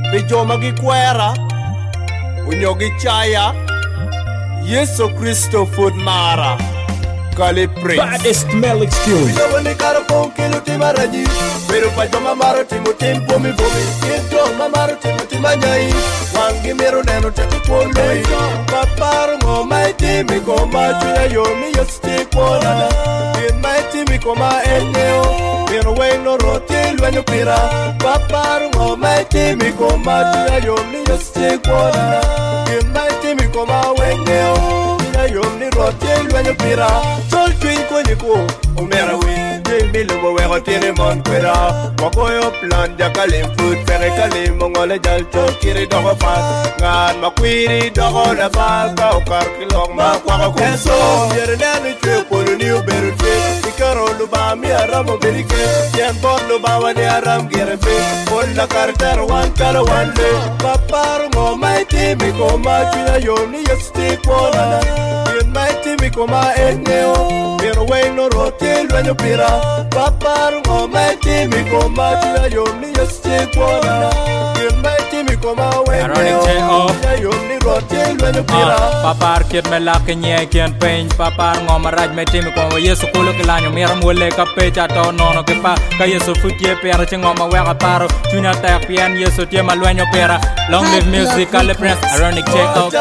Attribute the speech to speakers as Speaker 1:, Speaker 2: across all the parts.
Speaker 1: Bijoma gikwera Unyo gichaya Yesu Kristo food mara Kali Prince
Speaker 2: Baddest Melix Tune
Speaker 1: Bijoma karo pong kilo timaraji Pero pajoma maro timo tempo mi bomi Kijoma maro timo timanyai Wangi mero neno teki kwoloi Paparo ngomai timi koma Chuya yomi yosti kwolana Kimai timi koma eneo Pero weno roti luenyo pira Paparo ngomai timi koma Chuya yomi yosti kwolana Kimai timi koma weneo Chuya yomi roti luenyo pira Sol chwin kwenye ko Umera win Miluwa weko tini mon kwera Wakoyo plan dia kalim food Fere kalim mongole jal chol kiri doko fat Ngan makwiri doko na baka Ukar kilong makwaka kweso Yere nani chwe polo ni uberu chwe Ikaro luba mi aram ubirike Yen bot luba wani aram girefe Kola karter wan kala wan le Papar ngo mai timi koma Chuna yoni yosti kwolana Yen mai timi koma eneo Pero wey no rote luenyo pira Papar ngomai timi koma Chuna yomi yosti kwolana Yemai timi koma wenyo Chuna yomi rote luenyo pira
Speaker 3: Papar kit me laki nye kien peny Papar ngoma raj me timi koma Yesu kulo kilanyo Mira mwole ka pecha to nono kipa Ka Yesu futie pera Che ngoma weka paro Chuna tak pian Yesu tie maluenyo pera Long live music Kali Prince Ironic J.O.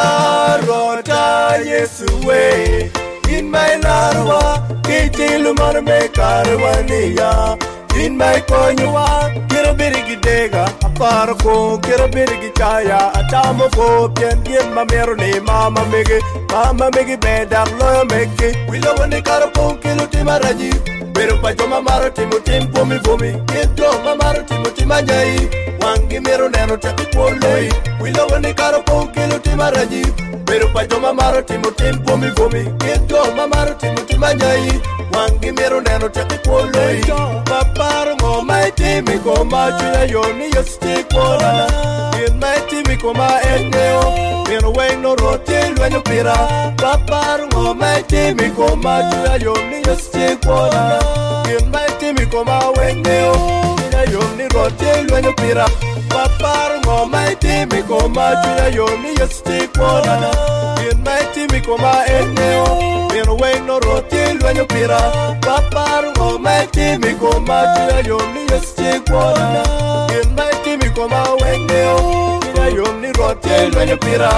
Speaker 1: Rota Yesu we In my larwa, kitilu marme karwania. In my konywa, kira birigi dega, aparko, kira birigi chaya, atamo ko, pian gin mamero ni mama megi bedak loyo megi. Wilo wani karapon kilo timaraji, pero pajoma maro timo timpo mi vomi, kito mamaro timo timanyai, wangi mero neno taki kwoloi. Wilo wani karapon kilo timaraji, pero pajoma maro timo tempo mi vomi Kijoma maro timo timanyai Wangi mero neno teki kwoloi Paparo ngomai timi koma Chuya yoni yosti kwolana Kimai timi koma eneo Pero weno roti luenyo pira Paparo ngomai timi koma Chuya yoni yosti kwolana Kimai timi koma weneo Chuya yoni roti luenyo pira Papar ngomai timi koma Chuya yoni yosti kwolana Kimai timi koma eneo Pero weno roti luenyo pira Papar ngomai timi koma Chuya yoni yosti kwolana Kimai timi koma weneo Chuya yoni roti luenyo pira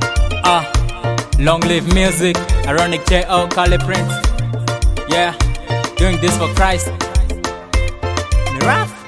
Speaker 3: Long live music Ironic J.O. Kali Prince. Yeah, doing this for Christ. Me rough.